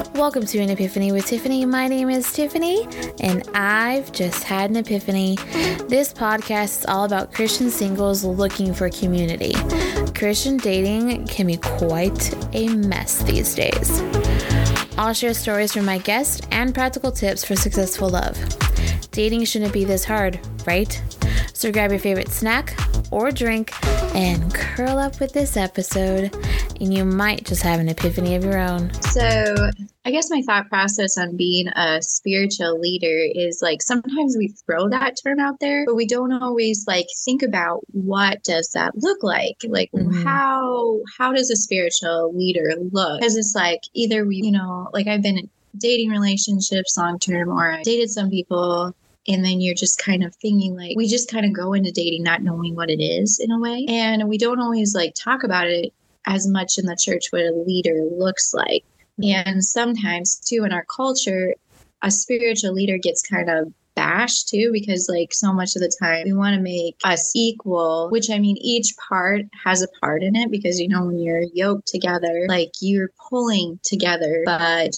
Welcome to an Epiphany with Tiffany. My name is Tiffany, and I've just had an epiphany. This podcast is all about Christian singles looking for community. Christian dating can be quite a mess these days. I'll share stories from my guests and practical tips for successful love. Dating shouldn't be this hard, right? So grab your favorite snack or drink and curl up with this episode, and you might just have an epiphany of your own. So I guess my thought process on being a spiritual leader is like sometimes we throw that term out there, but we don't always think about what does that look like? How does a spiritual leader look? Because it's either I've been in dating relationships long term, or I dated some people. And then you're just kind of thinking we just kind of go into dating not knowing what it is in a way. And we don't always talk about it as much in the church what a leader looks like. And sometimes too in our culture, a spiritual leader gets kind of bashed too, because so much of the time we want to make us equal, which I mean, each part has a part in it, because, when you're yoked together, you're pulling together, but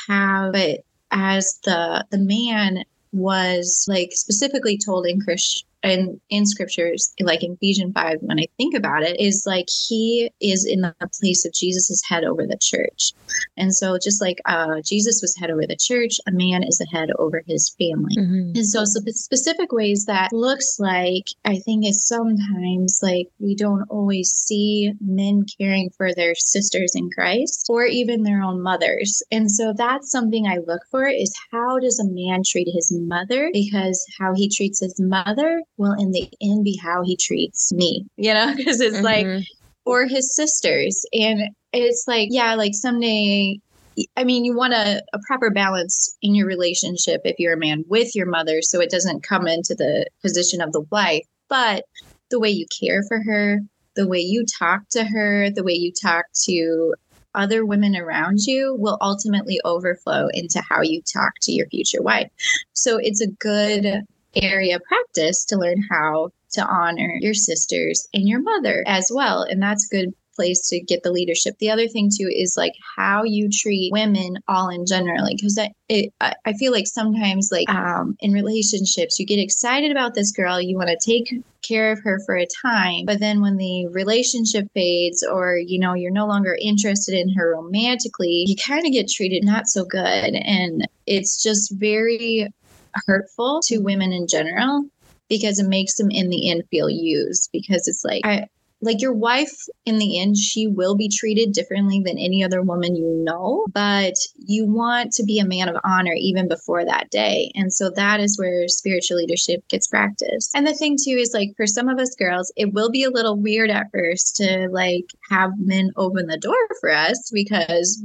as the man was specifically told in scriptures, in Ephesians 5, when I think about it, is he is in the place of Jesus' head over the church. And so just Jesus was head over the church, a man is a head over his family. Mm-hmm. And so specific ways that looks I think is sometimes we don't always see men caring for their sisters in Christ or even their own mothers. And so that's something I look for, is how does a man treat his mother? Because how he treats his mother will in the end be how he treats me, because it's or his sisters. And it's someday, I mean, you want a proper balance in your relationship if you're a man with your mother, so it doesn't come into the position of the wife, but the way you care for her, the way you talk to her, the way you talk to other women around you will ultimately overflow into how you talk to your future wife. So it's a good area of practice to learn how to honor your sisters and your mother as well. And that's a good place to get the leadership. The other thing too is how you treat women all in generally, because I feel sometimes in relationships you get excited about this girl, you want to take care of her for a time, but then when the relationship fades, or you're no longer interested in her romantically, you kind of get treated not so good. And it's just very hurtful to women in general, because it makes them in the end feel used, because it's your wife in the end, she will be treated differently than any other woman but you want to be a man of honor even before that day. And so that is where spiritual leadership gets practiced. And the thing too is for some of us girls, it will be a little weird at first to have men open the door for us, because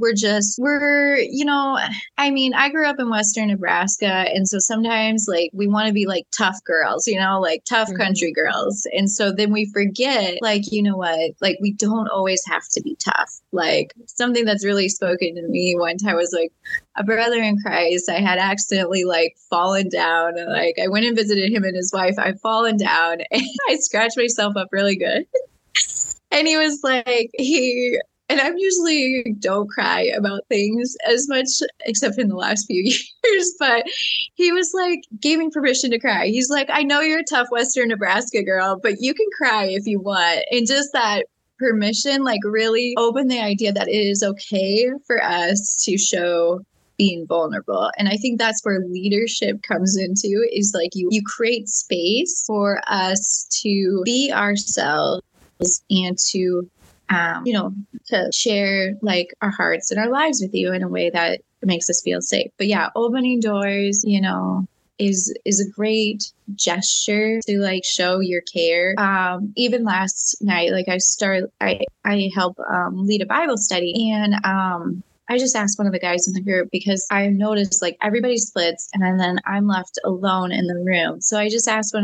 I grew up in Western Nebraska, and so sometimes we want to be tough girls, tough country girls. And so then we forget we don't always have to be tough. Something that's really spoken to me one time was a brother in Christ. I had accidentally fallen down, and I went and visited him and his wife. I'd fallen down and I scratched myself up really good. And he was and I usually don't cry about things as much, except in the last few years, but he was gave me permission to cry. He's I know you're a tough Western Nebraska girl, but you can cry if you want. And just that permission, really opened the idea that it is okay for us to show being vulnerable. And I think that's where leadership comes into, is you create space for us to be ourselves and to to share our hearts and our lives with you in a way that makes us feel safe. But yeah, opening doors, is a great gesture to show your care. Even last night, I help lead a Bible study, and I just asked one of the guys in the group, because I noticed everybody splits and then I'm left alone in the room. So I just asked one of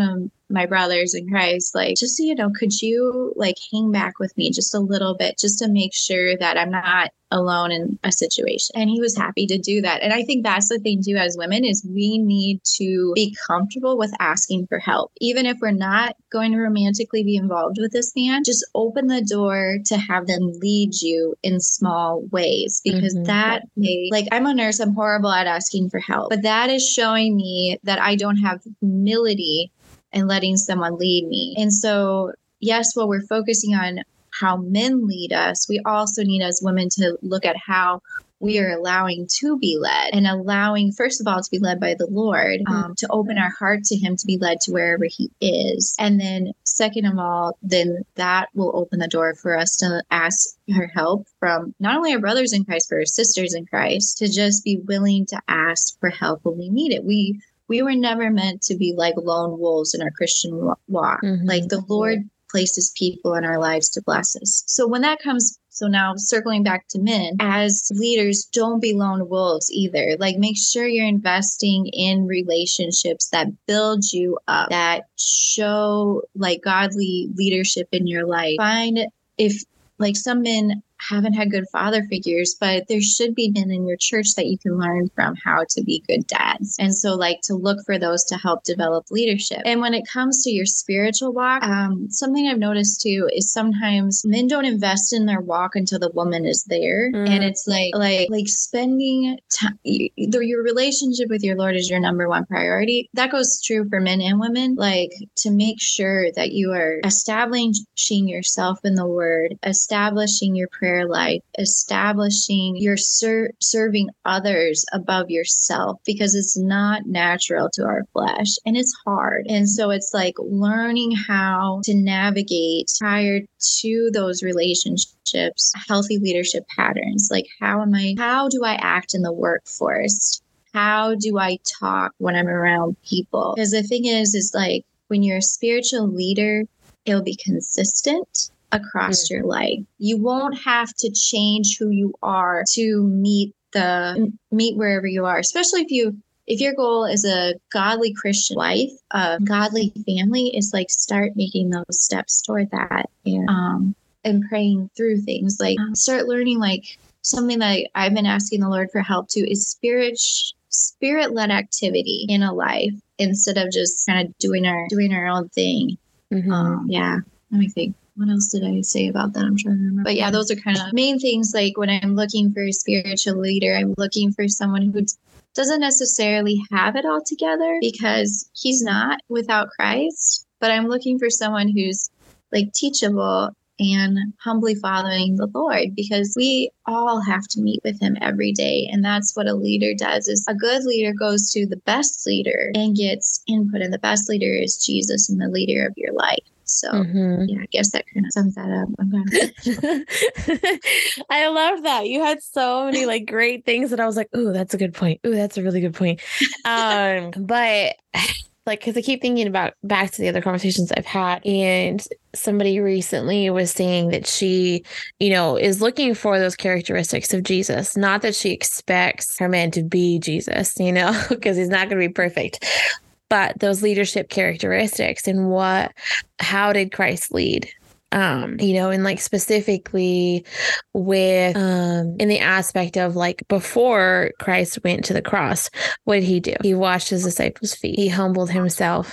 my brothers in Christ, like, just so you know, could you like hang back with me just a little bit just to make sure that I'm not alone in a situation? And he was happy to do that. And I think that's the thing too, as women, is we need to be comfortable with asking for help. Even if we're not going to romantically be involved with this man, just open the door to have them lead you in small ways, because that may, like, I'm a nurse, I'm horrible at asking for help, but that is showing me that I don't have humility and letting someone lead me. And so, yes, while we're focusing on how men lead us, we also need as women to look at how we are allowing to be led, and allowing, first of all, to be led by the Lord, to open our heart to him, to be led to wherever he is. And then second of all, then that will open the door for us to ask her help from not only our brothers in Christ, but our sisters in Christ, to just be willing to ask for help when we need it. We were never meant to be like lone wolves in our Christian walk. Like, the Lord places people in our lives to bless us. So when that comes, so now circling back to men, as leaders, don't be lone wolves either. Like, make sure you're investing in relationships that build you up, that show like godly leadership in your life. Find, if like some men haven't had good father figures, but there should be men in your church that you can learn from how to be good dads. And so, like, to look for those to help develop leadership. And when it comes to your spiritual walk, something I've noticed too is sometimes men don't invest in their walk until the woman is there. And it's like spending time, your relationship with your Lord is your number one priority. That goes true for men and women. Like, to make sure that you are establishing yourself in the word, establishing your prayer life, establishing your serving others above yourself, because it's not natural to our flesh and it's hard. And so it's like learning how to navigate prior to those relationships, healthy leadership patterns. Like, how do I act in the workforce? How do I talk when I'm around people? Because the thing is like, when you're a spiritual leader, it'll be consistent across your life. You won't have to change who you are to meet wherever you are, especially if your goal is a godly Christian life, a godly family, is like, start making those steps toward that, and praying through things. Like, start learning, like, something that I've been asking the Lord for help to is spirit-led activity in a life, instead of just kind of doing our own thing. Let me think. What else did I say about that? I'm trying to remember. But yeah, those are kind of main things. Like, when I'm looking for a spiritual leader, I'm looking for someone who doesn't necessarily have it all together, because he's not without Christ. But I'm looking for someone who's like teachable and humbly following the Lord, because we all have to meet with him every day. And that's what a leader does. Is a good leader goes to the best leader and gets input. And the best leader is Jesus, and the leader of your life. So yeah, I guess that kind of sums that up. I love that. You had so many like great things that I was like, ooh, that's a good point. Ooh, that's a really good point. But like, because I keep thinking about back to the other conversations I've had, and somebody recently was saying that she, is looking for those characteristics of Jesus. Not that she expects her man to be Jesus, because he's not going to be perfect. But those leadership characteristics, and how did Christ lead? And like specifically with in the aspect of like, before Christ went to the cross, what did he do? He washed his disciples' feet. He humbled himself,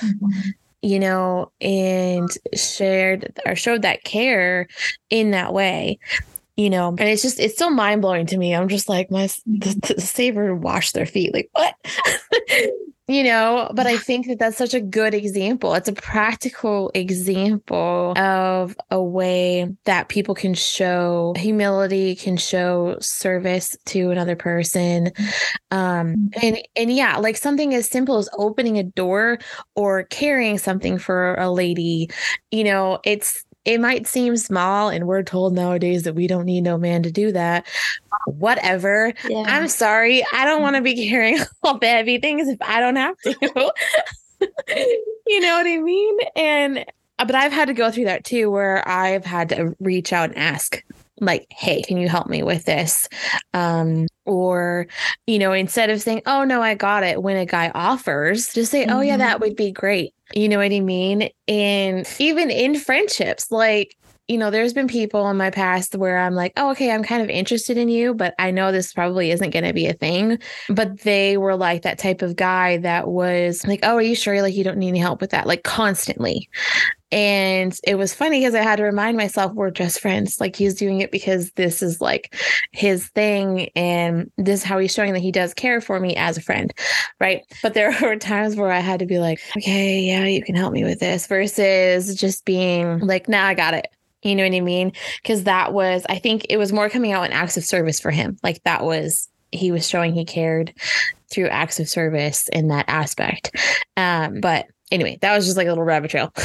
and showed that care in that way. And it's so mind blowing to me. I'm just like, the Savior washed their feet. Like, what? But I think that that's such a good example. It's a practical example of a way that people can show humility, can show service to another person. And yeah, like something as simple as opening a door or carrying something for a lady, it might seem small, and we're told nowadays that we don't need no man to do that. Whatever. Yeah. I'm sorry. I don't want to be carrying all the heavy things if I don't have to. You know what I mean? But I've had to go through that too, where I've had to reach out and ask, like, hey, can you help me with this? Or, instead of saying, oh, no, I got it. When a guy offers, just say, oh, yeah, that would be great. You know what I mean? And even in friendships, like, there's been people in my past where I'm like, oh, okay, I'm kind of interested in you, but I know this probably isn't going to be a thing. But they were like that type of guy that was like, oh, are you sure? Like, you don't need any help with that? Like, constantly. And it was funny because I had to remind myself we're just friends. Like, he's doing it because this is like his thing. And this is how he's showing that he does care for me as a friend. Right. But there were times where I had to be like, okay, yeah, you can help me with this versus just being like, nah, I got it. You know what I mean? Because I think it was more coming out in acts of service for him. Like he was showing he cared through acts of service in that aspect. But anyway, that was just like a little rabbit trail.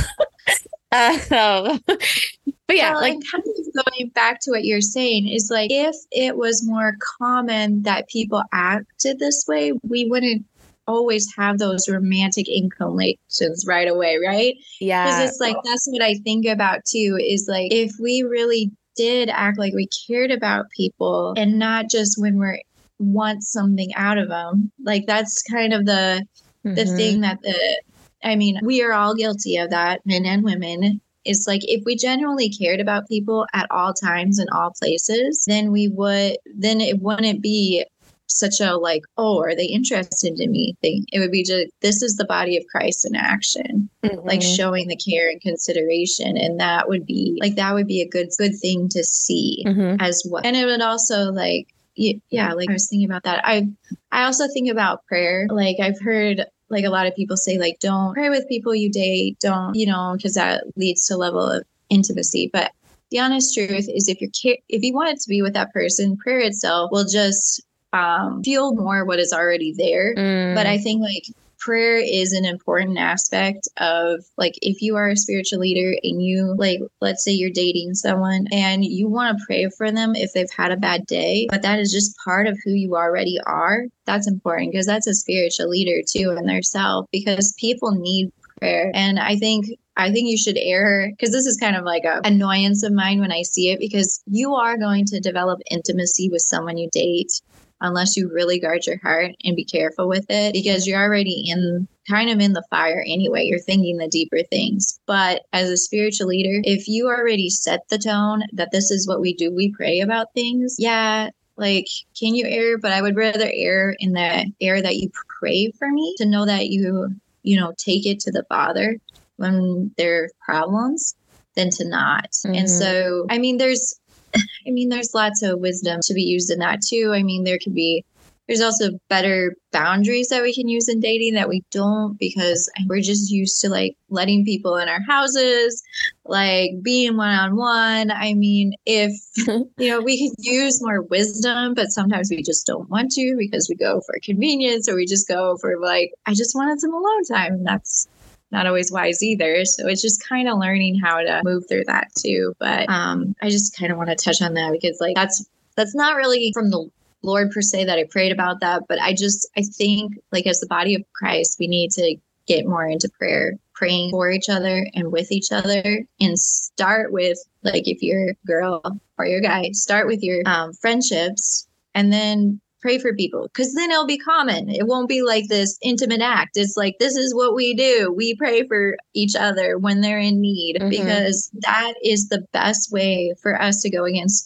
But yeah, well, like and kind of going back to what you're saying is like, if it was more common that people acted this way, we wouldn't always have those romantic inclinations right away, right? Yeah. Because it's like, that's what I think about too, is like, if we really did act like we cared about people and not just when we want something out of them, like that's kind of the thing that we are all guilty of that, men and women. It's like, if we genuinely cared about people at all times and all places, then it wouldn't be such a like, oh, are they interested in me thing. It would be just, this is the body of Christ in action, like showing the care and consideration. And that would be a good thing to see as well. And it would also like, yeah, like I was thinking about that. I also think about prayer. Like I've heard like a lot of people say like, don't pray with people you date, don't, because that leads to a level of intimacy. But the honest truth is, if you wanted to be with that person, prayer itself will just feel more what is already there. But I think like prayer is an important aspect of like, if you are a spiritual leader and you like, let's say you're dating someone and you want to pray for them if they've had a bad day, but that is just part of who you already are. That's important, because that's a spiritual leader too in their self, because people need prayer. And I think you should err, because this is kind of like a annoyance of mine when I see it, because you are going to develop intimacy with someone you date unless you really guard your heart and be careful with it, because you're already in the fire anyway. You're thinking the deeper things. But as a spiritual leader, if you already set the tone that this is what we do, we pray about things. Yeah. Like, can you err? But I would rather err in the error that you pray for me, to know that you take it to the Father when there are problems, than to not. And so, there's lots of wisdom to be used in that too. There's also better boundaries that we can use in dating that we don't, because we're just used to like letting people in our houses, like being one-on-one. If, we could use more wisdom, but sometimes we just don't want to, because we go for convenience, or we just go for like, I just wanted some alone time. And that's not always wise either. So it's just kind of learning how to move through that too. But I just kind of want to touch on that, because like that's not really from the Lord per se that I prayed about that. But I think like, as the body of Christ, we need to get more into prayer, praying for each other and with each other, and start with, like, if you're a girl or you're a guy, start with your friendships, and then pray for people, because then it'll be common. It won't be like this intimate act. It's like, this is what we do. We pray for each other when they're in need, because that is the best way for us to go against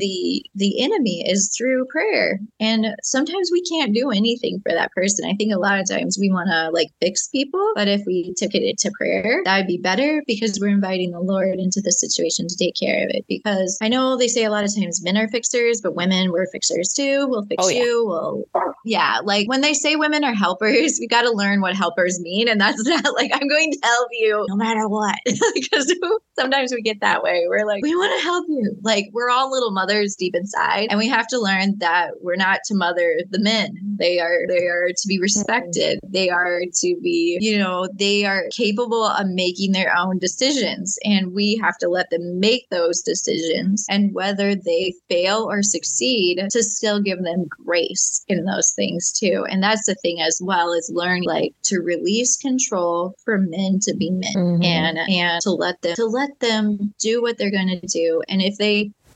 the enemy, is through prayer. And sometimes we can't do anything for that person. I think a lot of times we want to like fix people, but if we took it to prayer, that would be better, because we're inviting the Lord into the situation to take care of it. Because I know they say a lot of times men are fixers, but women, we're fixers too. We'll fix you. Well, yeah, like when they say women are helpers, we got to learn what helpers mean. And that's not like, I'm going to help you no matter what, because sometimes we get that way. We're like, we want to help you. Like, we're all little mothers deep inside, and we have to learn that we're not to mother the men. They are to be respected. They are to be, they are capable of making their own decisions, and we have to let them make those decisions. And whether they fail or succeed, to still give them grace in those things too. And that's the thing as well, is learn like to release control for men to be men, and to let them do what they're going to do. And if they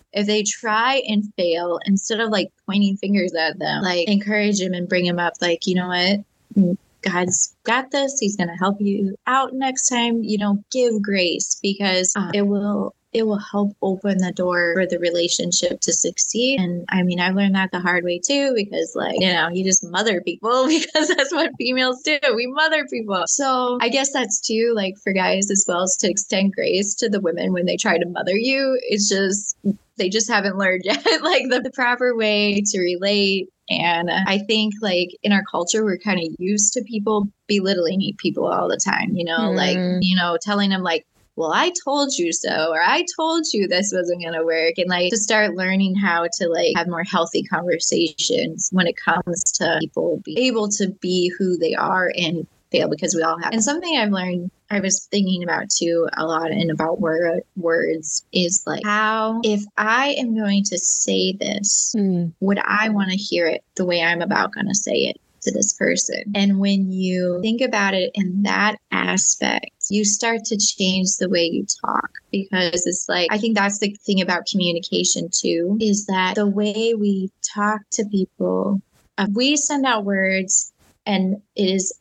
if they try and fail, instead of like pointing fingers at them, like encourage them and bring them up, like, you know what? God's got this. He's going to help you out next time. Give grace, because it will help open the door for the relationship to succeed. And I mean, I've learned that the hard way too, because you just mother people because that's what females do. We mother people. So I guess that's too, like, for guys as well, as to extend grace to the women when they try to mother you. It's just, they just haven't learned yet, like the proper way to relate. And I think, like, in our culture, we're kind of used to people belittling people all the time, like, telling them like, well, I told you so, or I told you this wasn't going to work. And like, to start learning how to like have more healthy conversations when it comes to people being able to be who they are and fail, because we all have. And something I've learned, I was thinking about too a lot, and about words, is like, how, if I am going to say this, would I want to hear it the way I'm about going to say it to this person? And when you think about it in that aspect, you start to change the way you talk, because it's like, I think that's the thing about communication too, is that the way we talk to people, we send out words, and it is,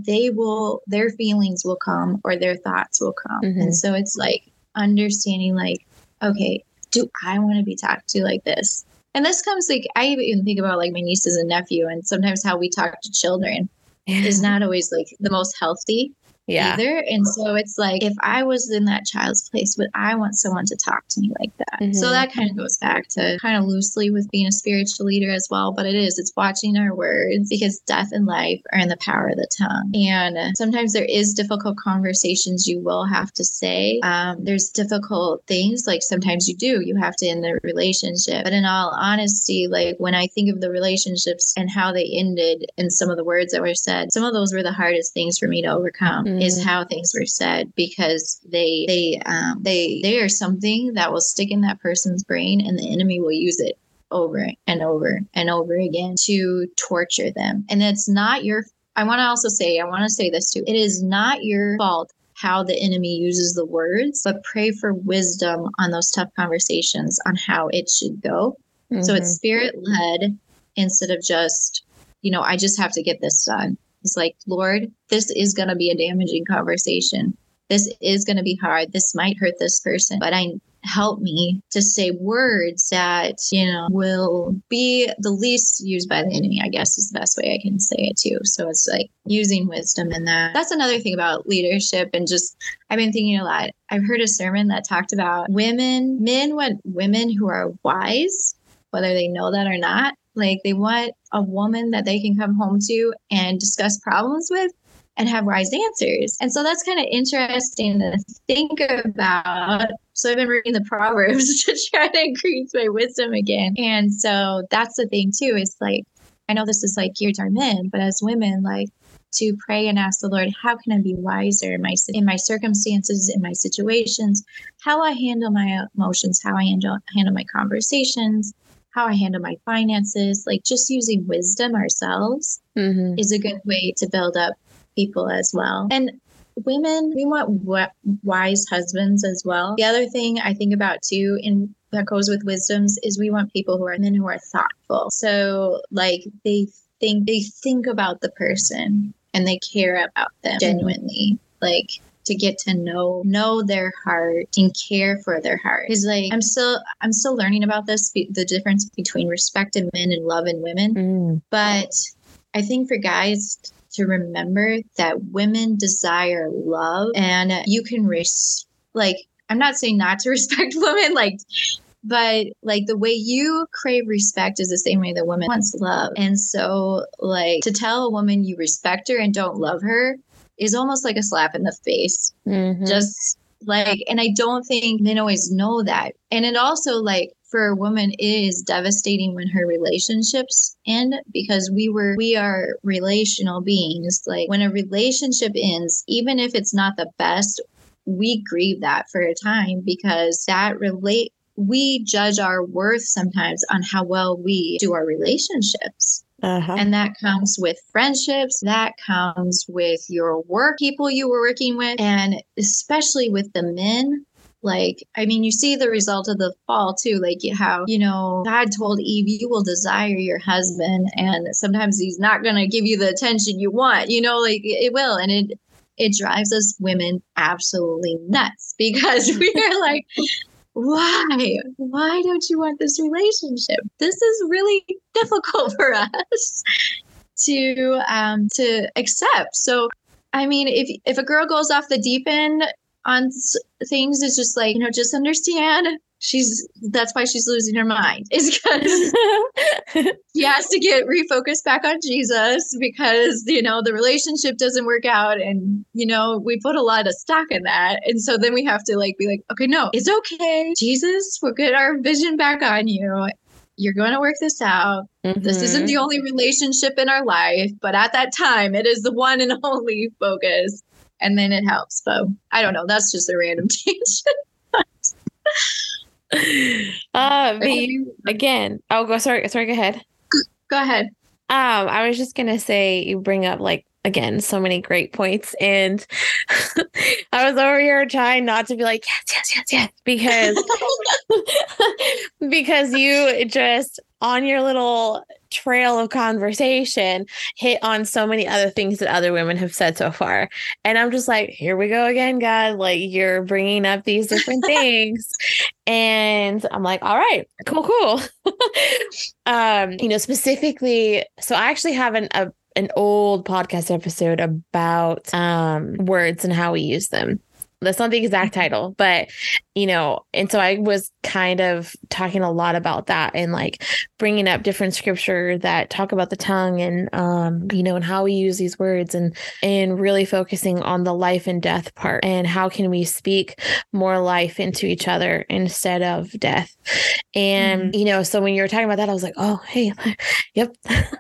their feelings will come, or their thoughts will come. And so it's like understanding, like, okay, do I want to be talked to like this? And this comes, like, I even think about like my nieces and nephew, and sometimes how we talk to children is not always like the most healthy either. And so it's like, if I was in that child's place, would I want someone to talk to me like that? So that kind of goes back to kind of loosely with being a spiritual leader as well. But it's watching our words, because death and life are in the power of the tongue. And sometimes there is difficult conversations you will have to say. There's difficult things, like sometimes you have to end a relationship. But in all honesty, like, when I think of the relationships and how they ended, and some of the words that were said, some of those were the hardest things for me to overcome. Is how things were said, because they are something that will stick in that person's brain, and the enemy will use it over and over and over again to torture them. And it's not your, I want to say this too. It is not your fault how the enemy uses the words, but pray for wisdom on those tough conversations on how it should go. So it's spirit led, instead of just, I just have to get this done. It's like, Lord, this is going to be a damaging conversation. This is going to be hard. This might hurt this person, but help me to say words that, will be the least used by the enemy, I guess is the best way I can say it too. So it's like using wisdom in that. That's another thing about leadership. And just, I've been thinking a lot. I've heard a sermon that talked about men want women who are wise, whether they know that or not. Like, they want a woman that they can come home to and discuss problems with and have wise answers. And so that's kind of interesting to think about. So I've been reading the Proverbs to try to increase my wisdom again. And so that's the thing too, is like, I know this is like geared to our men, but as women, like, to pray and ask the Lord, how can I be wiser in my circumstances, in my situations, how I handle my emotions, how I handle my conversations, how I handle my finances. Like, just using wisdom ourselves is a good way to build up people as well. And women, we want wise husbands as well. The other thing I think about too, and that goes with wisdoms, is we want men who are thoughtful. So like, they think about the person and they care about them genuinely. Like, to get to know their heart and care for their heart. Because like, I'm still learning about this, the difference between respect in men and love in women. But I think for guys to remember that women desire love, and you can I'm not saying not to respect women, but like, the way you crave respect is the same way the woman wants love. And so like, to tell a woman you respect her and don't love her is almost like a slap in the face. Just like, and I don't think men always know that. And it also, like, for a woman, it is devastating when her relationships end, because we are relational beings. Like, when a relationship ends, even if it's not the best, we grieve that for a time, because we judge our worth sometimes on how well we do our relationships. And that comes with friendships, that comes with your work, people you were working with, and especially with the men. Like, I mean, you see the result of the fall too, like how, God told Eve, you will desire your husband, and sometimes he's not going to give you the attention you want, like it will. And it drives us women absolutely nuts because we are like, why don't you want this relationship? This is really difficult for us to accept. So, I mean, if a girl goes off the deep end on things, it's just like, just understand that's why she's losing her mind, is because she has to get refocused back on Jesus because, the relationship doesn't work out. And, we put a lot of stock in that. And so then we have to be like, okay, no, it's okay. Jesus, we'll get our vision back on you. You're going to work this out. Mm-hmm. This isn't the only relationship in our life, but at that time, it is the one and only focus. And then it helps. But I don't know. That's just a random tangent. Again, sorry, go ahead. Go ahead. I was just going to say, you bring up again, so many great points. And I was over here trying not to be like, yes, because you just on your little trail of conversation hit on so many other things that other women have said so far. And I'm just like, here we go again, God, you're bringing up these different things. And I'm like, all right, cool. Specifically, so I actually have an old podcast episode about words and how we use them. That's not the exact title, but, and so I was kind of talking a lot about that and bringing up different scripture that talk about the tongue and, and how we use these words and really focusing on the life and death part and how can we speak more life into each other instead of death. And, so when you were talking about that, I was like, oh, hey, yep.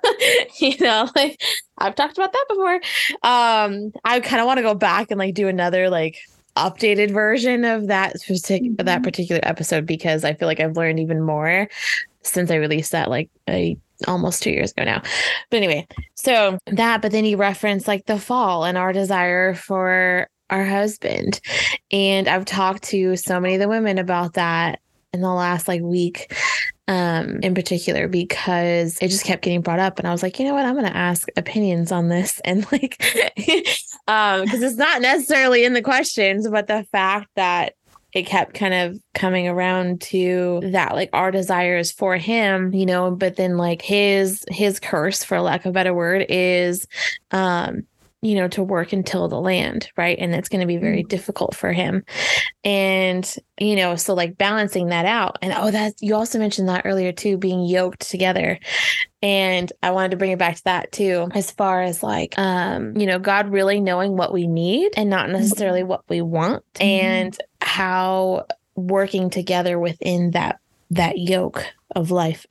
I've talked about that before. I kind of want to go back and do another updated version of that particular episode because I feel like I've learned even more since I released that almost 2 years ago now. But anyway, so that, but then you reference the fall and our desire for our husband. And I've talked to so many of the women about that in the last week in particular, because it just kept getting brought up. And I was like, you know what, I'm going to ask opinions on this. And because it's not necessarily in the questions, but the fact that it kept kind of coming around to that, our desires for him, but then his curse, for lack of a better word, is, to work and till the land. Right. And it's going to be very difficult for him. And, so balancing that out. And, that you also mentioned that earlier too, being yoked together. And I wanted to bring it back to that too, as far as God really knowing what we need and not necessarily what we want, and how working together within that yoke of life,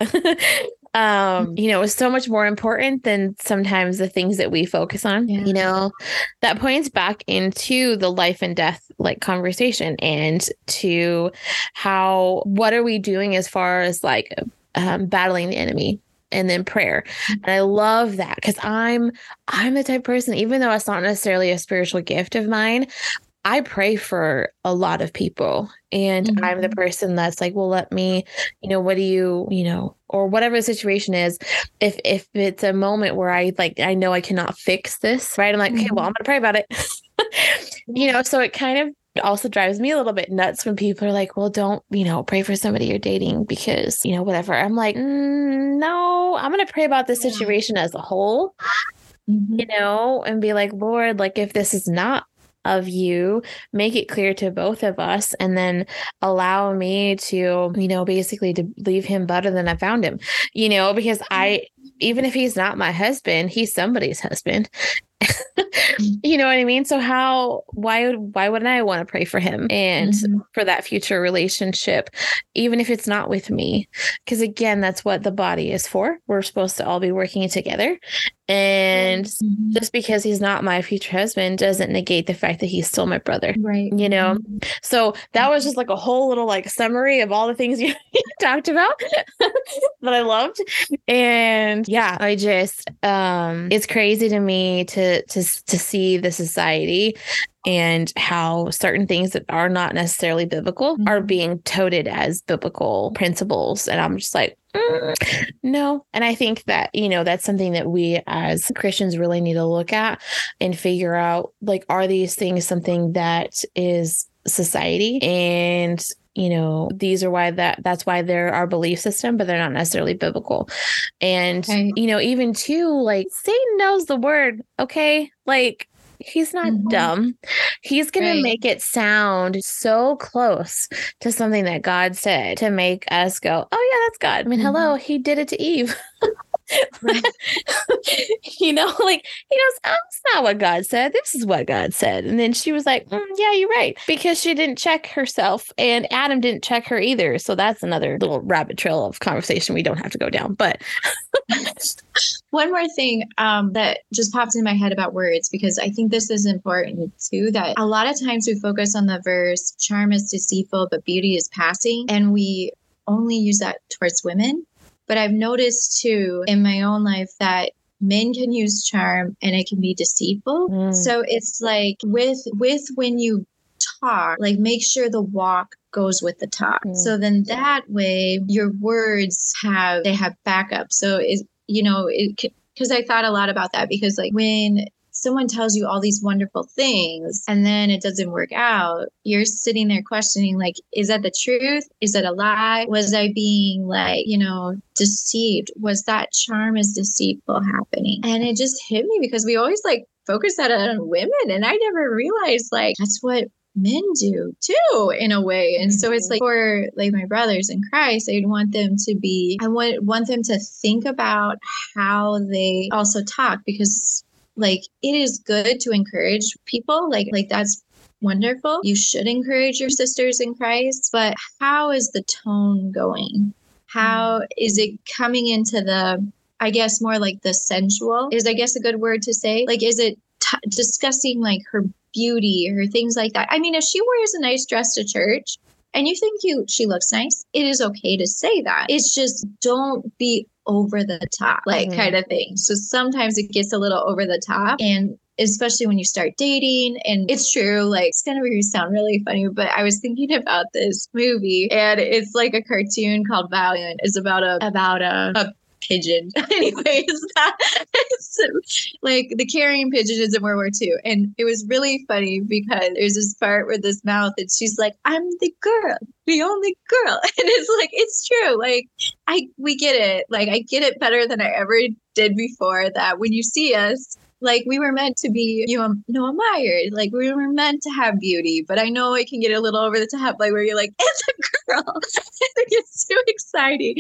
is so much more important than sometimes the things that we focus on. That points back into the life and death conversation, and to what are we doing as far as battling the enemy. And then prayer. And I love that because I'm the type of person, even though it's not necessarily a spiritual gift of mine, I pray for a lot of people. And I'm the person that's well, let me, what do you, or whatever the situation is, if it's a moment where I know I cannot fix this, right? I'm like, okay, well, I'm going to pray about it. So it kind of also drives me a little bit nuts when people are like, well, don't, pray for somebody you're dating because, whatever. I'm like, no, I'm going to pray about the situation as a whole, and be like, Lord, if this is not of you, make it clear to both of us, and then allow me to, basically to leave him better than I found him, because even if he's not my husband, he's somebody's husband. You know what I mean? So why wouldn't I want to pray for him and for that future relationship, even if it's not with me? Because again, that's what the body is for. We're supposed to all be working together. And just because he's not my future husband doesn't negate the fact that he's still my brother. Right. So that was just a whole little summary of all the things you talked about that I loved. And yeah, I just, it's crazy to me to see the society and how certain things that are not necessarily biblical are being touted as biblical principles. And I'm just like, no. And I think that, that's something that we as Christians really need to look at and figure out, like, are these things something that is society? And these are that's why they're our belief system, but they're not necessarily biblical. And, even too, like, Satan knows the word. Okay. Like, he's not dumb. He's going to make it sound so close to something that God said to make us go, oh yeah, that's God. I mean, hello, he did it to Eve. Like, he knows, that's not what God said. This is what God said. And then she was like, yeah, you're right. Because she didn't check herself and Adam didn't check her either. So that's another little rabbit trail of conversation we don't have to go down. But one more thing that just popped in my head about words, because I think this is important too, that a lot of times we focus on the verse, charm is deceitful, but beauty is passing. And we only use that towards women. But I've noticed too in my own life that men can use charm and it can be deceitful. So it's like with when you talk, like, make sure the walk goes with the talk. So then that way your words have backup. So because I thought a lot about that, because like when someone tells you all these wonderful things and then it doesn't work out, you're sitting there questioning, like, is that the truth? Is it a lie? Was I being deceived? Was that charm is deceitful happening? And it just hit me, because we always focus that on women. And I never realized that's what men do too, in a way. And so it's for my brothers in Christ, I want them to think about how they also talk, because it is good to encourage people. Like that's wonderful. You should encourage your sisters in Christ, but how is the tone going? How is it coming into the, I guess, more like the sensual is, I guess, a good word to say. Is it discussing her beauty or things like that? I mean, if she wears a nice dress to church and you think she looks nice, it is okay to say that. It's just, don't be over the top, kind of thing. So sometimes it gets a little over the top, and especially when you start dating. And it's true, it's going to sound really funny, but I was thinking about this movie, and it's a cartoon called Valiant. It's about a pigeon. Anyways, the carrying pigeon is in World War II. And it was really funny because there's this part where this mouth, and she's like, I'm the girl, the only girl. And it's true. We get it. I get it better than I ever did before, that when you see us, we were meant to be, admired. We were meant to have beauty. But I know it can get a little over the top, where you're like, it's a girl. It gets too exciting.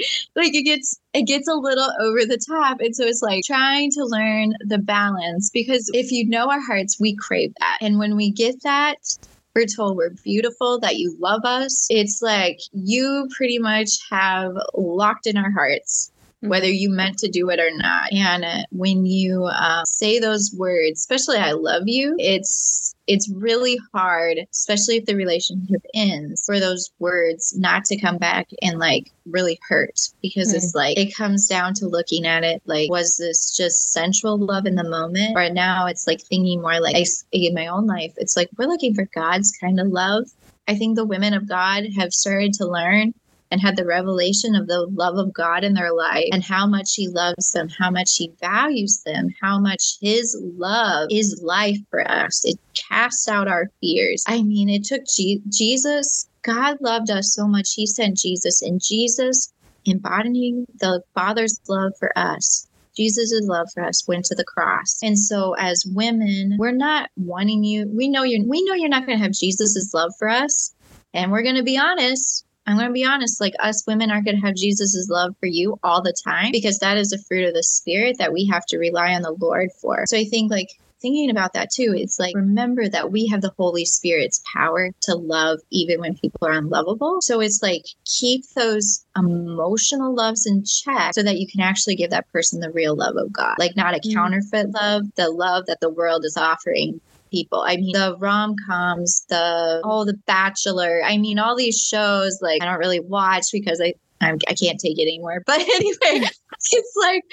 It gets a little over the top. And so it's trying to learn the balance, because if you know our hearts, we crave that. And when we get that, we're told we're beautiful, that you love us. It's you pretty much have locked in our hearts, whether you meant to do it or not. And when you say those words, especially I love you, it's really hard, especially if the relationship ends, for those words not to come back and really hurt, because it's it comes down to looking at it was this just sensual love in the moment, or now it's thinking more in my own life, it's we're looking for God's kind of love. I think the women of God have started to learn and had the revelation of the love of God in their life, and how much he loves them, how much he values them, how much his love is life for us. It casts out our fears. I mean, it took Jesus. God loved us so much, he sent Jesus, and Jesus, embodying the Father's love for us, Jesus' love for us, went to the cross. And so as women, we're not wanting you. We know you're not going to have Jesus' love for us. And we're going to be honest. I'm going to be honest, us women aren't going to have Jesus's love for you all the time, because that is a fruit of the Spirit that we have to rely on the Lord for. So I think thinking about that too, it's remember that we have the Holy Spirit's power to love even when people are unlovable. So it's keep those emotional loves in check, so that you can actually give that person the real love of God, not a counterfeit love, the love that the world is offering people. I mean, the rom-coms, the Bachelor. I mean, all these shows, I don't really watch because I can't take it anymore. But anyway, it's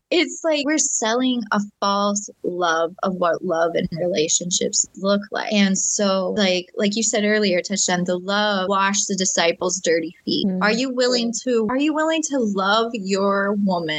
it's like we're selling a false love of what love and relationships look like. And so like you said earlier, Tashan, the love washed the disciples' dirty feet. Are you willing to love your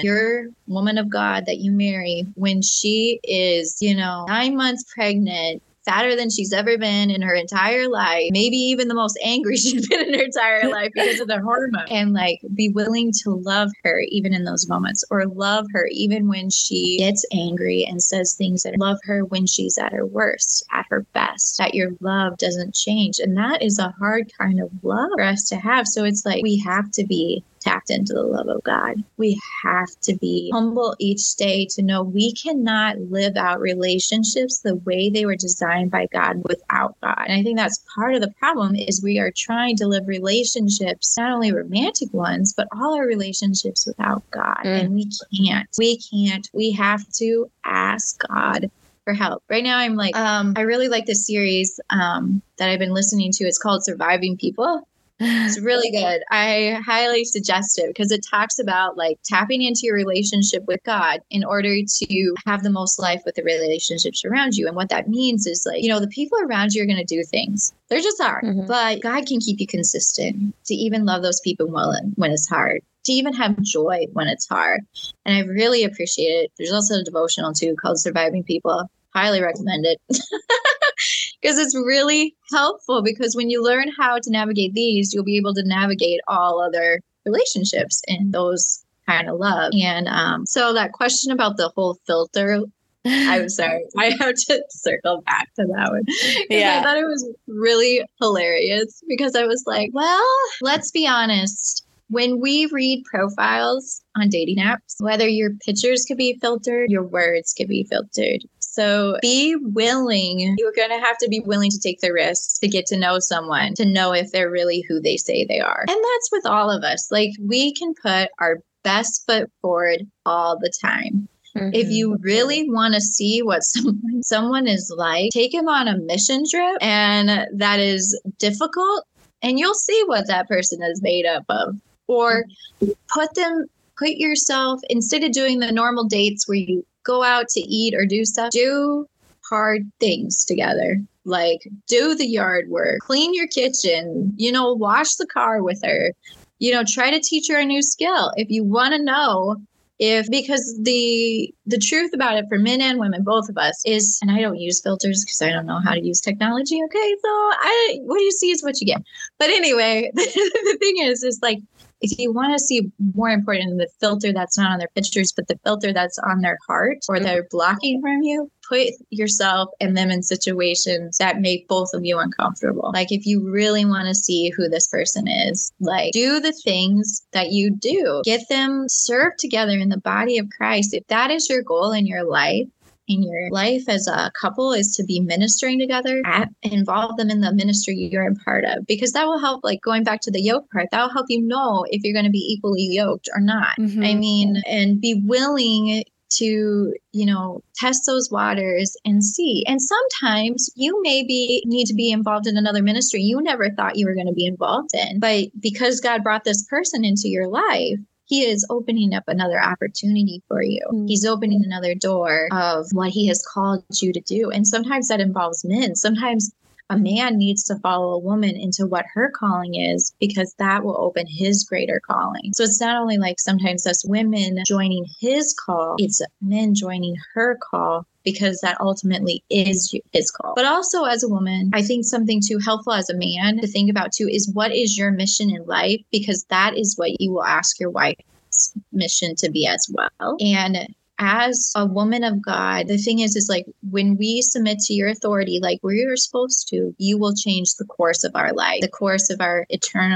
woman of God that you marry when she is, 9 months pregnant, fatter than she's ever been in her entire life, maybe even the most angry she's been in her entire life because of the hormone, and like be willing to love her even in those moments, or love her even when she gets angry and says things, that love her when she's at her worst, at her best, that your love doesn't change. And that is a hard kind of love for us to have. So it's like we have to be tapped into the love of God. We have to be humble each day to know we cannot live out relationships the way they were designed by God without God. And I think that's part of the problem, is we are trying to live relationships, not only romantic ones, but all our relationships without God. And we can't. We have to ask God for help. Right now I'm like, I really like this series that I've been listening to. It's called Surviving People. It's really good. I highly suggest it because it talks about like tapping into your relationship with God in order to have the most life with the relationships around you. And what that means is like, the people around you are going to do things. They're just hard, but God can keep you consistent to even love those people when it's hard, to even have joy when it's hard. And I really appreciate it. There's also a devotional too called Surviving People. Highly recommend it. Because it's really helpful, because when you learn how to navigate these, you'll be able to navigate all other relationships and those kind of love. And so that question about the whole filter, I'm sorry, I have to circle back to that one. Yeah. I thought it was really hilarious, because I was like, well, let's be honest. When we read profiles on dating apps, whether your pictures could be filtered, your words could be filtered. So be willing. You're going to have to be willing to take the risks to get to know someone, to know if they're really who they say they are. And that's with all of us. Like, we can put our best foot forward all the time. If you really want to see what someone is like, take them on a mission trip, and that is difficult, and you'll see what that person is made up of. Or put yourself, instead of doing the normal dates where you go out to eat or do stuff, do hard things together. Like, do the yard work, clean your kitchen, wash the car with her, try to teach her a new skill. If you want to know because the truth about it for men and women, both of us, is, and I don't use filters because I don't know how to use technology. Okay. So what you see is what you get. But anyway, the thing is like, if you want to see more important than the filter that's not on their pictures, but the filter that's on their heart, or they're blocking from you, put yourself and them in situations that make both of you uncomfortable. Like, if you really want to see who this person is, like, do the things that you do. Get them served together in the body of Christ. If that is your goal in your life, as a couple, is to be ministering together, involve them in the ministry you're a part of, because that will help, like going back to the yoke part, that will help you know if you're going to be equally yoked or not. I mean, and be willing to, test those waters and see. And sometimes you maybe need to be involved in another ministry you never thought you were going to be involved in, but because God brought this person into your life, He is opening up another opportunity for you. He's opening another door of what He has called you to do. And sometimes that involves men. Sometimes a man needs to follow a woman into what her calling is, because that will open his greater calling. So it's not only like sometimes us women joining his call, it's men joining her call, because that ultimately is his call. But also, as a woman, I think something too helpful as a man to think about too is, what is your mission in life? Because that is what you will ask your wife's mission to be as well. And as a woman of God, the thing is like, when we submit to your authority, like we are supposed to, you will change the course of our life, the course of our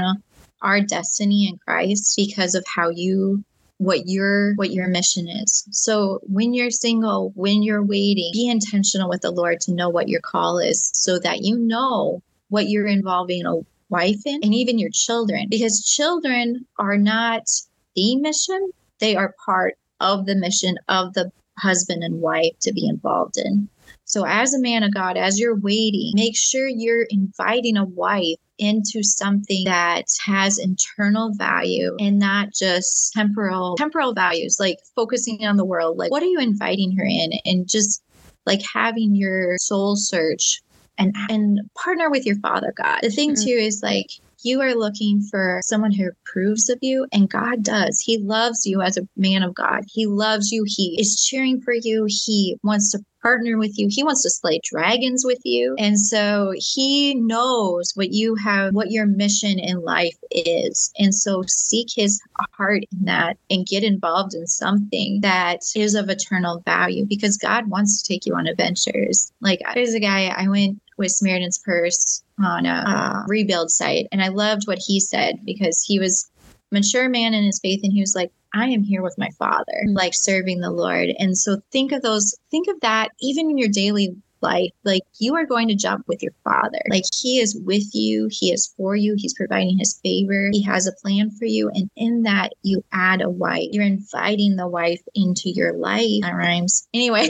destiny in Christ, because of what your mission is. So when you're single, when you're waiting, be intentional with the Lord to know what your call is, so that you know what you're involving a wife in, and even your children, because children are not the mission. They are part of the mission of the husband and wife to be involved in. So as a man of God, as you're waiting, make sure you're inviting a wife into something that has internal value and not just temporal values, like focusing on the world. Like, what are you inviting her in? And just like having your soul search and partner with your Father God. The thing too is like, you are looking for someone who approves of you, and God does. He loves you as a man of God. He loves you. He is cheering for you. He wants to partner with you. He wants to slay dragons with you. And so he knows what you have, what your mission in life is. And so seek his heart in that and get involved in something that is of eternal value, because God wants to take you on adventures. Like, there's a guy I went with Samaritan's Purse on a rebuild site, and I loved what he said, because he was a mature man in his faith, and he was like, I am here with my Father, like serving the Lord. And so think of that even in your daily life. Like, you are going to jump with your Father. Like, he is with you. He is for you. He's providing his favor. He has a plan for you. And in that, you add a wife. You're inviting the wife into your life. That rhymes. Anyway,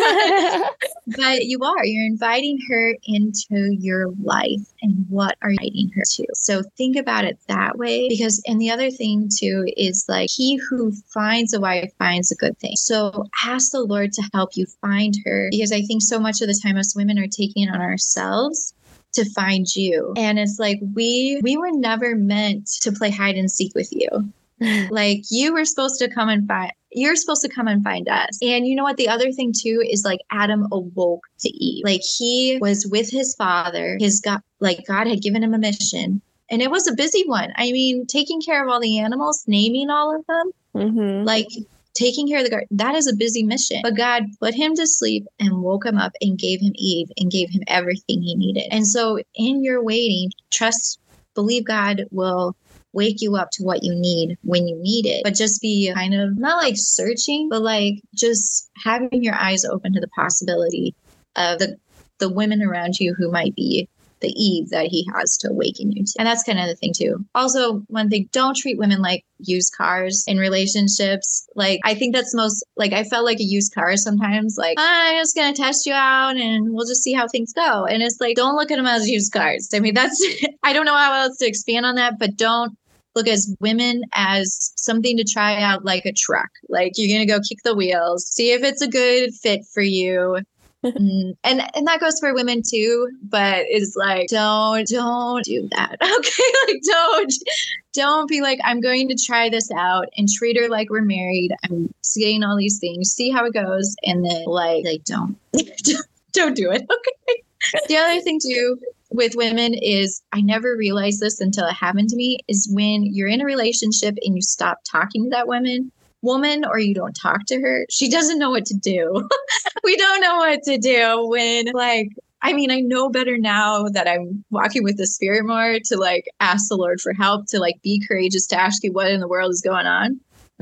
but you're inviting her into your life. And what are you inviting her to? So think about it that way, because, and the other thing too is like, he who finds a wife finds a good thing. So ask the Lord to help you find her, because I think so much of the time us women are taking it on ourselves to find you. And it's like, we were never meant to play hide and seek with you. Like, you're supposed to come and find us. And you know what? The other thing too is like, Adam awoke to Eve. Like, he was with his Father. God had given him a mission, and it was a busy one. I mean, taking care of all the animals, naming all of them, like taking care of the garden, that is a busy mission. But God put him to sleep and woke him up and gave him Eve and gave him everything he needed. And so in your waiting, believe God will wake you up to what you need when you need it. But just be kind of not like searching, but like just having your eyes open to the possibility of the women around you who might be the Eve that he has to awaken you to. And that's kind of the thing too. Also, one thing, don't treat women like used cars in relationships. Like, I think that's I felt like a used car sometimes. Like, I'm just going to test you out and we'll just see how things go. And it's like, don't look at them as used cars. I mean, that's, I don't know how else to expand on that, but don't look as women as something to try out, like a truck. Like, you're going to go kick the wheels, see if it's a good fit for you. And that goes for women too, but it's like, don't do that. Okay. Like, don't be like, I'm going to try this out and treat her like we're married. I'm saying all these things, see how it goes. And then like don't do it. Okay. The other thing too with women is, I never realized this until it happened to me, is when you're in a relationship and you stop talking to that woman, or you don't talk to her, she doesn't know what to do. We don't know what to do when, like, I mean, I know better now that I'm walking with the Spirit more, to like ask the Lord for help, to like be courageous, to ask you what in the world is going on.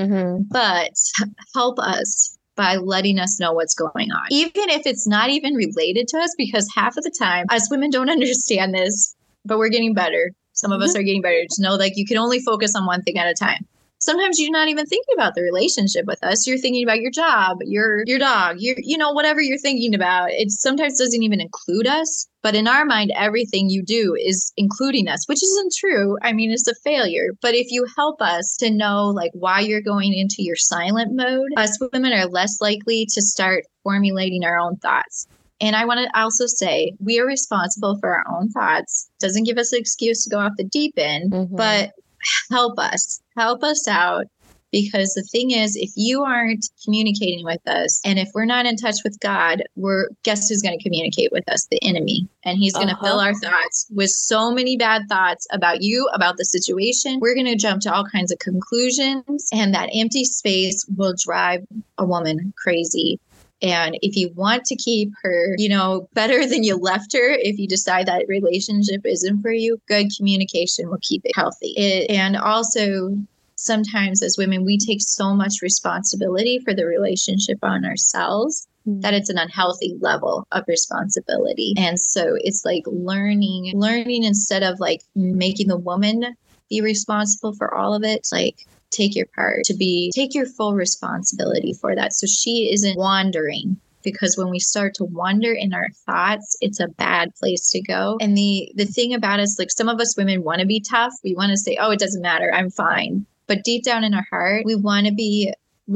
But help us by letting us know what's going on, even if it's not even related to us, because half of the time us women don't understand this, but we're getting better. Some of us are getting better to know, like, you can only focus on one thing at a time. Sometimes you're not even thinking about the relationship with us. You're thinking about your job, your dog, whatever you're thinking about. It sometimes doesn't even include us. But in our mind, everything you do is including us, which isn't true. I mean, it's a failure. But if you help us to know like why you're going into your silent mode, us women are less likely to start formulating our own thoughts. And I want to also say, we are responsible for our own thoughts. Doesn't give us an excuse to go off the deep end, but help us out, because the thing is, if you aren't communicating with us, and if we're not in touch with God, guess who's going to communicate with us? The enemy. And he's going to fill our thoughts with so many bad thoughts about you, about the situation. We're going to jump to all kinds of conclusions, and that empty space will drive a woman crazy. And if you want to keep her, better than you left her, if you decide that relationship isn't for you, good communication will keep it healthy. And also, sometimes as women, we take so much responsibility for the relationship on ourselves that it's an unhealthy level of responsibility. And so it's like learning instead of like making the woman be responsible for all of it, like take your part, take your full responsibility for that. So she isn't wandering because when we start to wander in our thoughts, it's a bad place to go. And the thing about us, like some of us women want to be tough. We want to say, oh, it doesn't matter, I'm fine. But deep down in our heart, we want to be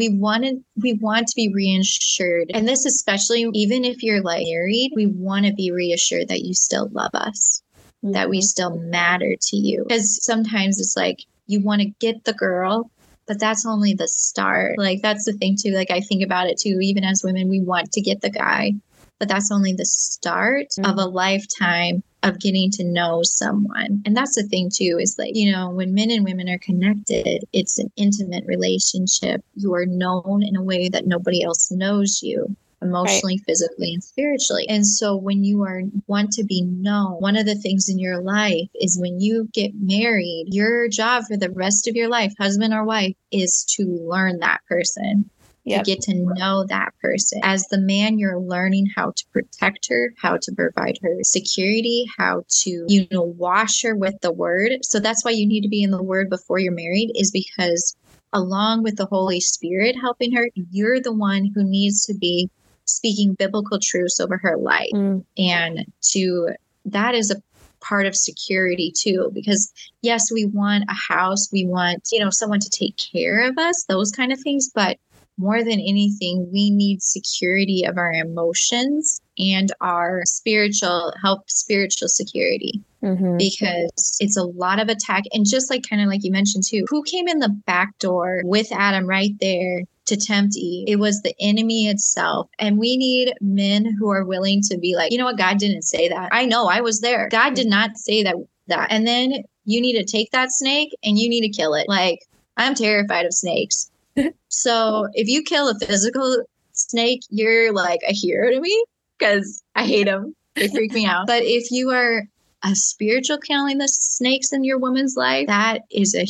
reassured. And this, especially even if you're like married, we want to be reassured that you still love us, that we still matter to you. Because sometimes it's like you want to get the girl, but that's only the start. Like that's the thing too. Like I think about it too, even as women, we want to get the guy, but that's only the start of a lifetime of getting to know someone. And that's the thing too, is like, you know, when men and women are connected, it's an intimate relationship. You are known in a way that nobody else knows you, emotionally, physically, and spiritually. And so when you want to be known, one of the things in your life is when you get married, your job for the rest of your life, husband or wife, is to learn that person. To get to know that person. As the man, you're learning how to protect her, how to provide her security, how to, wash her with the word. So that's why you need to be in the word before you're married, is because along with the Holy Spirit helping her, you're the one who needs to be speaking biblical truths over her life. And that is a part of security too, because yes, we want a house, we want, someone to take care of us, those kind of things, but more than anything, we need security of our emotions and our spiritual security, because it's a lot of attack. And just like kind of like you mentioned too, who came in the back door with Adam right there to tempt Eve? It was the enemy itself. And we need men who are willing to be like, you know what? God didn't say that. I know, I was there. God did not say that. And then you need to take that snake and you need to kill it. Like, I'm terrified of snakes. So if you kill a physical snake, you're like a hero to me, because I hate them. They freak me out. But if you are a spiritual killing the snakes in your woman's life, that is a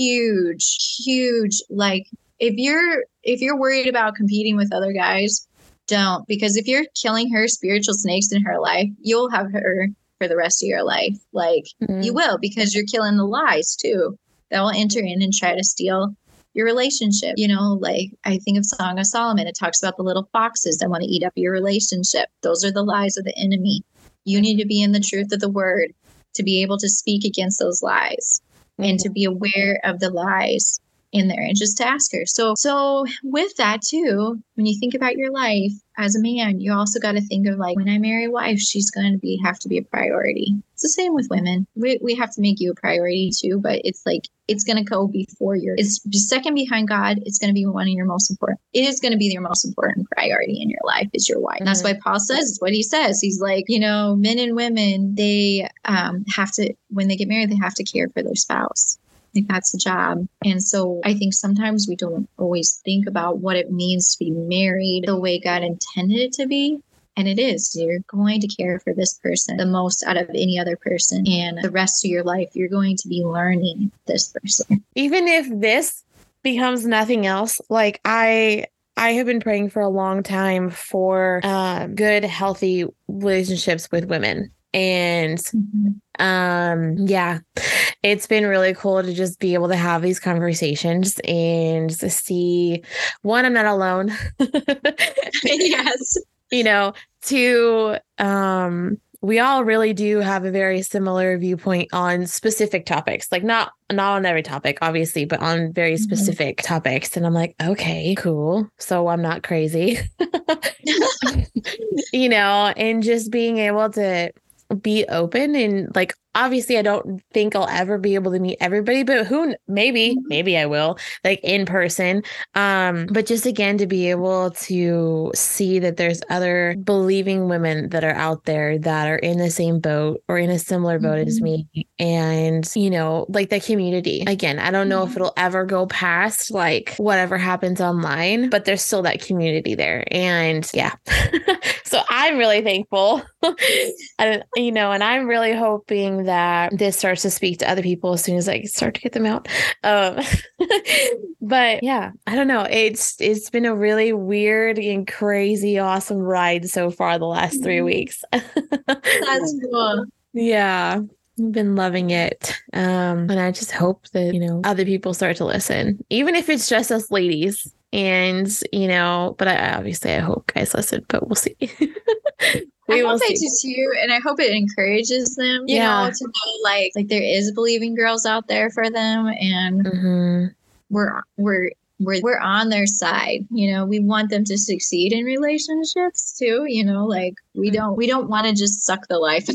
huge, like, if you're worried about competing with other guys, don't, because if you're killing her spiritual snakes in her life, you'll have her for the rest of your life. Like you will, because you're killing the lies too that will enter in and try to steal your relationship. Like I think of Song of Solomon. It talks about the little foxes that want to eat up your relationship. Those are the lies of the enemy. You need to be in the truth of the word to be able to speak against those lies and to be aware of the lies in there, and just to ask her. So with that too, when you think about your life as a man, you also got to think of like, when I marry a wife, she's going to have to be a priority. It's the same with women. We have to make you a priority too, but it's like, it's going to go before it's second behind God. It's going to be it is going to be your most important priority in your life is your wife. And that's why Paul says what he says. He's like, men and women, they have to, when they get married, they have to care for their spouse. I think that's the job. And so I think sometimes we don't always think about what it means to be married the way God intended it to be. And it is. You're going to care for this person the most out of any other person. And the rest of your life, you're going to be learning this person. Even if this becomes nothing else, like I have been praying for a long time for good, healthy relationships with women. And it's been really cool to just be able to have these conversations and to see, one, I'm not alone. Yes. Two, we all really do have a very similar viewpoint on specific topics, like not on every topic, obviously, but on very specific topics. And I'm like, okay, cool. So I'm not crazy, and just being able to be open and like, obviously I don't think I'll ever be able to meet everybody, but maybe I will, like in person. But just again, to be able to see that there's other believing women that are out there that are in the same boat or in a similar boat as me. And, like the community, again, I don't know if it'll ever go past like whatever happens online, but there's still that community there. And yeah, so I'm really thankful. And I'm really hoping that this starts to speak to other people as soon as I start to get them out. But yeah, I don't know. It's been a really weird and crazy, awesome ride so far the last 3 weeks. That's cool. Yeah. I've been loving it. And I just hope that, other people start to listen, even if it's just us ladies. And, but I hope guys listen, but we'll see. I hope they do too, and I hope it encourages them, to know like there is believing girls out there for them, and we're on their side. We want them to succeed in relationships too. Like we don't want to just suck the life.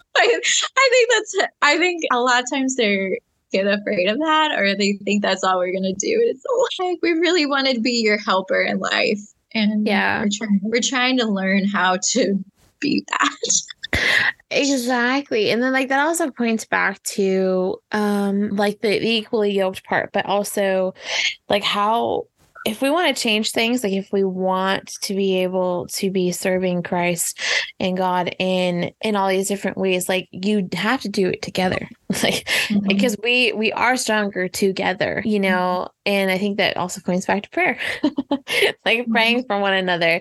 I think a lot of times they're get afraid of that, or they think that's all we're gonna do. It's like we really want to be your helper in life, and we're trying to learn how to be that. Exactly. And then like that also points back to like the equally yoked part, but also like how if we want to change things, like if we want to be able to be serving Christ and God in all these different ways, like you have to do it together. Like because we are stronger together, and I think that also points back to prayer. Like praying for one another.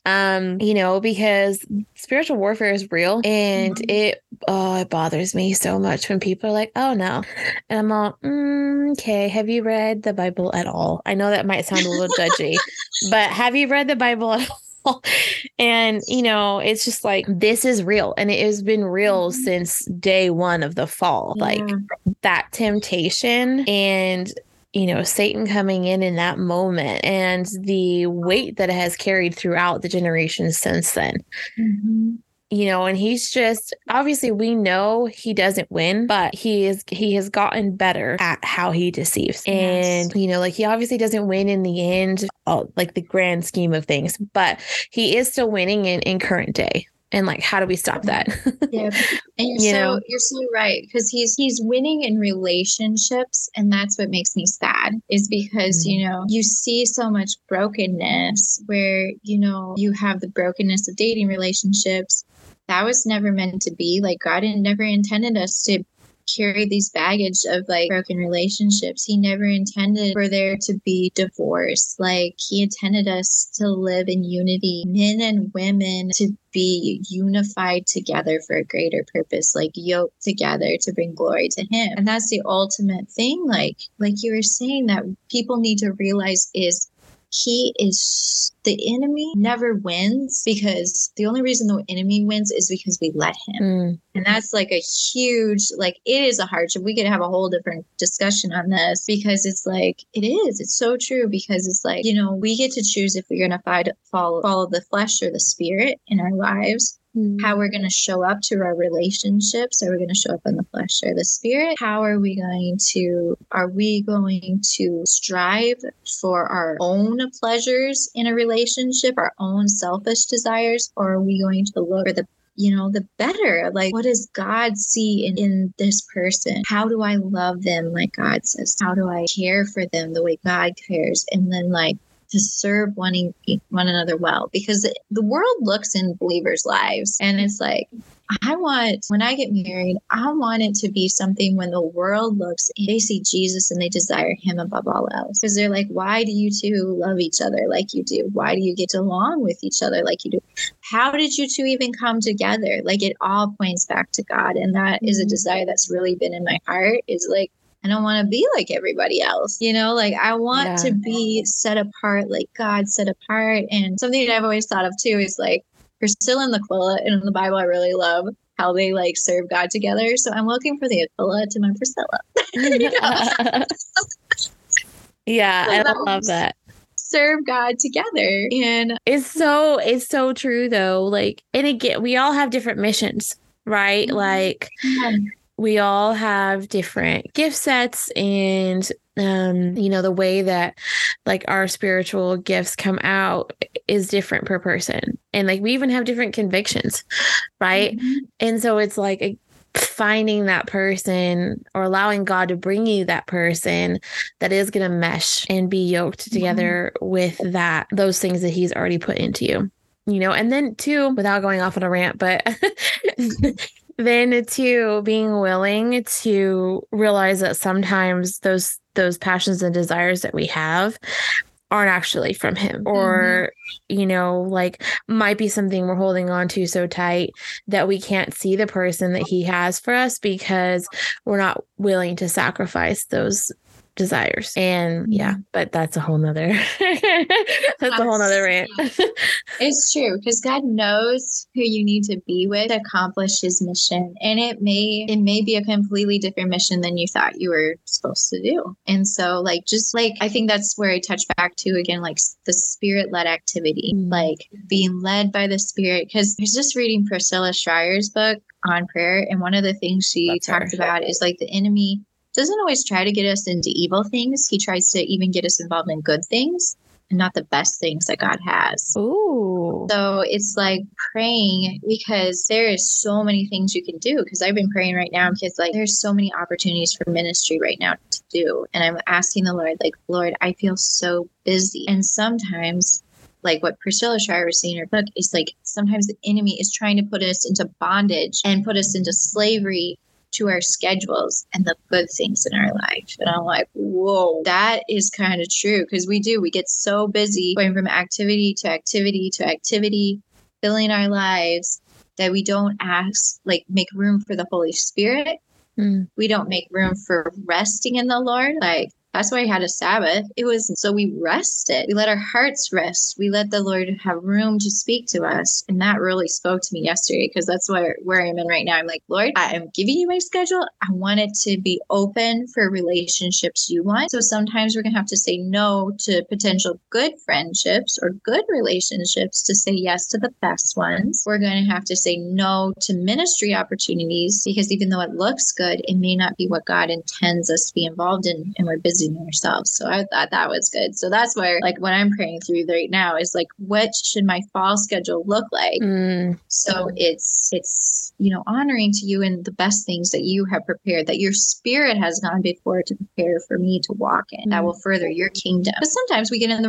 Because spiritual warfare is real, and it bothers me so much when people are like, oh no. And I'm all, okay, have you read the Bible at all? I know that might sound a little judgy, but have you read the Bible at all? And, it's just like, this is real. And it has been real since day one of the fall. Like that temptation and, Satan coming in that moment and the weight that it has carried throughout the generations since then. And he's just, obviously we know he doesn't win, but he has gotten better at how he deceives. Yes. And, like he obviously doesn't win in the end, like the grand scheme of things, but he is still winning in current day. And like, how do we stop that? Yeah. And you're so right. Because he's winning in relationships. And that's what makes me sad, is because, you see so much brokenness where, you have the brokenness of dating relationships. That was never meant to be. Like God never intended us to carry these baggage of like broken relationships. He never intended for there to be divorce. Like he intended us to live in unity, men and women to be unified together for a greater purpose, like yoked together to bring glory to him. And that's the ultimate thing. Like you were saying, that people need to realize is the enemy never wins, because the only reason the enemy wins is because we let him. And that's like a huge, like it is a hardship. We could have a whole different discussion on this, because it's like, it's so true, because it's like, we get to choose if we're going to follow the flesh or the spirit in our lives. How we're going to show up to our relationships. Are we going to show up in the flesh or the spirit? Are we going to strive for our own pleasures in a relationship, our own selfish desires? Or are we going to look for the better? Like, what does God see in this person? How do I love them like God says? How do I care for them the way God cares? And then like, to serve one another well, because the world looks in believers' lives and it's like, when I get married, I want it to be something when the world looks, they see Jesus and they desire him above all else. Because they're like, why do you two love each other like you do? Why do you get along with each other like you do? How did you two even come together? Like it all points back to God. And that is a desire that's really been in my heart, is like, I don't want to be like everybody else, like I want to be set apart, like God set apart. And something that I've always thought of too is like Priscilla and Aquila, and in the Bible, I really love how they like serve God together. So I'm looking for the Aquila to my Priscilla. Yeah, I love that. Serve God together. And it's so true though. Like, and again, we all have different missions, right? Like we all have different gift sets, and the way that like our spiritual gifts come out is different per person, and like we even have different convictions, right? And so it's like finding that person, or allowing God to bring you that person that is going to mesh and be yoked together with those things that he's already put into you, and then too, without going off on a rant, but then too, being willing to realize that sometimes those passions and desires that we have aren't actually from him, or, like might be something we're holding on to so tight that we can't see the person that he has for us, because we're not willing to sacrifice those desires. And but that's a whole nother, that's a whole nother rant. It's true, because God knows who you need to be with to accomplish his mission. And it may be a completely different mission than you thought you were supposed to do. And so I think that's where I touch back to again, like the spirit-led activity, like being led by the Spirit. Because I was just reading Priscilla Schreier's book on prayer. And one of the things she talked about is like the enemy doesn't always try to get us into evil things. He tries to even get us involved in good things and not the best things that God has. Ooh. So it's like praying, because there is so many things you can do. Because I've been praying right now because like there's so many opportunities for ministry right now to do. And I'm asking the Lord, like, Lord, I feel so busy. And sometimes, like what Priscilla Schreier was saying in her book, is like sometimes the enemy is trying to put us into bondage and put us into slavery to our schedules and the good things in our life. And I'm like, whoa, that is kind of true. Because we get so busy going from activity to activity to activity, filling our lives, that we don't make room for the Holy Spirit. We don't make room for resting in the Lord. Like, that's why I had a Sabbath. It was so we rested. We let our hearts rest. We let the Lord have room to speak to us. And that really spoke to me yesterday, because that's where I am in right now. I'm like, Lord, I am giving you my schedule. I want it to be open for relationships you want. So sometimes we're going to have to say no to potential good friendships or good relationships to say yes to the best ones. We're going to have to say no to ministry opportunities, because even though it looks good, it may not be what God intends us to be involved in, and we're busy ourselves. So I thought that was good. So that's where, like, what I'm praying through right now is like, what should my fall schedule look like? So it's honoring to you in the best things that you have prepared, that your Spirit has gone before to prepare for me to walk in, that will further your kingdom. Because sometimes we get in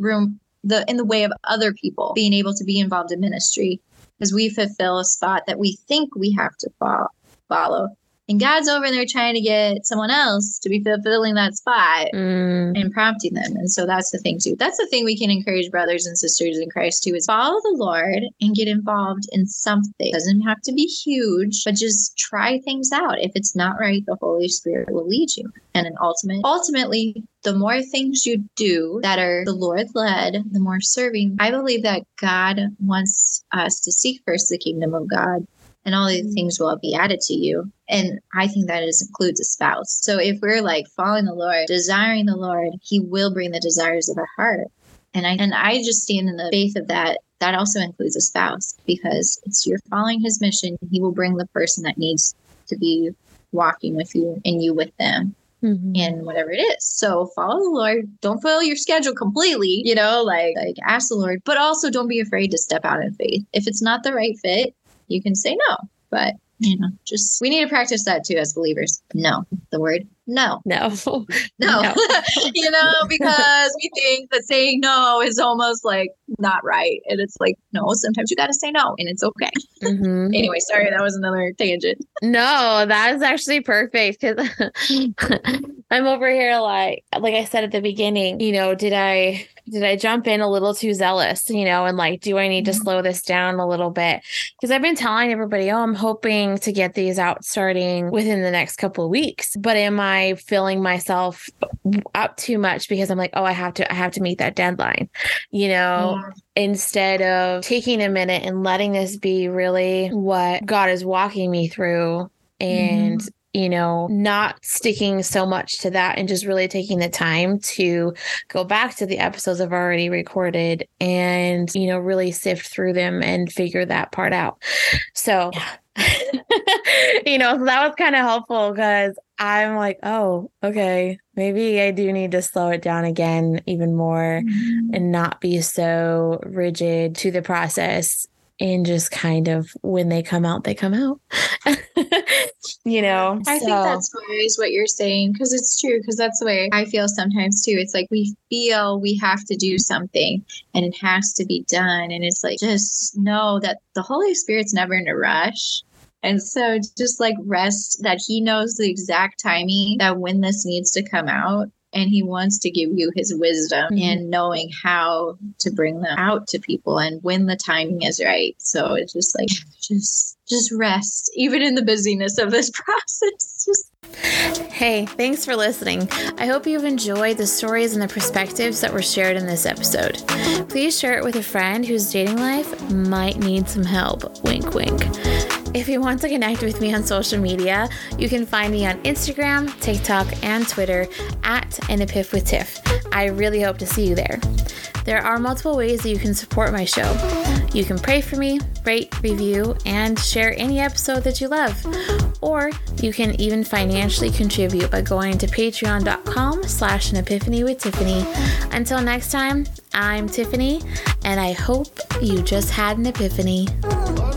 the way of other people being able to be involved in ministry, because we fulfill a spot that we think we have to follow. And God's over there trying to get someone else to be fulfilling that spot and prompting them. And so that's the thing too. That's the thing we can encourage brothers and sisters in Christ too, is follow the Lord and get involved in something. It doesn't have to be huge, but just try things out. If it's not right, the Holy Spirit will lead you. And then ultimately, the more things you do that are the Lord led, the more serving. I believe that God wants us to seek first the kingdom of God, and all these things will be added to you. And I think that includes a spouse. So if we're like following the Lord, desiring the Lord, he will bring the desires of our heart. And I just stand in the faith of that. That also includes a spouse, because you're following his mission. He will bring the person that needs to be walking with you and you with them. And whatever it is. So follow the Lord. Don't fill your schedule completely, like ask the Lord, but also don't be afraid to step out in faith. If it's not the right fit, you can say no, but we need to practice that too as believers. No, the word no. No. No. Because we think that saying no is almost like not right. And it's like, no, sometimes you got to say no, and it's okay. Anyway, sorry, that was another tangent. No, that is actually perfect, because I'm over here like I said at the beginning, did I jump in a little too zealous, and like, do I need to slow this down a little bit? Because I've been telling everybody, I'm hoping to get these out starting within the next couple of weeks. But am I filling myself up too much because I'm like, I have to meet that deadline, instead of taking a minute and letting this be really what God is walking me through, and not sticking so much to that, and just really taking the time to go back to the episodes I've already recorded and, really sift through them and figure that part out. So, so that was kind of helpful, because I'm like, oh, okay, maybe I do need to slow it down again even more and not be so rigid to the process, and just kind of, when they come out, they come out. I think that's wise what you're saying, because it's true, because that's the way I feel sometimes too. It's like we feel we have to do something and it has to be done. And it's like, just know that the Holy Spirit's never in a rush. And so just like rest that he knows the exact timing that when this needs to come out. and he wants to give you his wisdom in knowing how to bring them out to people and when the timing is right. So it's just like, just rest, even in the busyness of this process. Hey, thanks for listening. I hope you've enjoyed the stories and the perspectives that were shared in this episode. Please share it with a friend whose dating life might need some help. Wink, wink. If you want to connect with me on social media, you can find me on Instagram, TikTok, and Twitter @AnAPifWithTiff. I really hope to see you there. There are multiple ways that you can support my show. You can pray for me, rate, review, and share any episode that you love. Or you can even financially contribute by going to patreon.com/anepiphany with Tiffany. Until next time, I'm Tiffany, and I hope you just had an epiphany.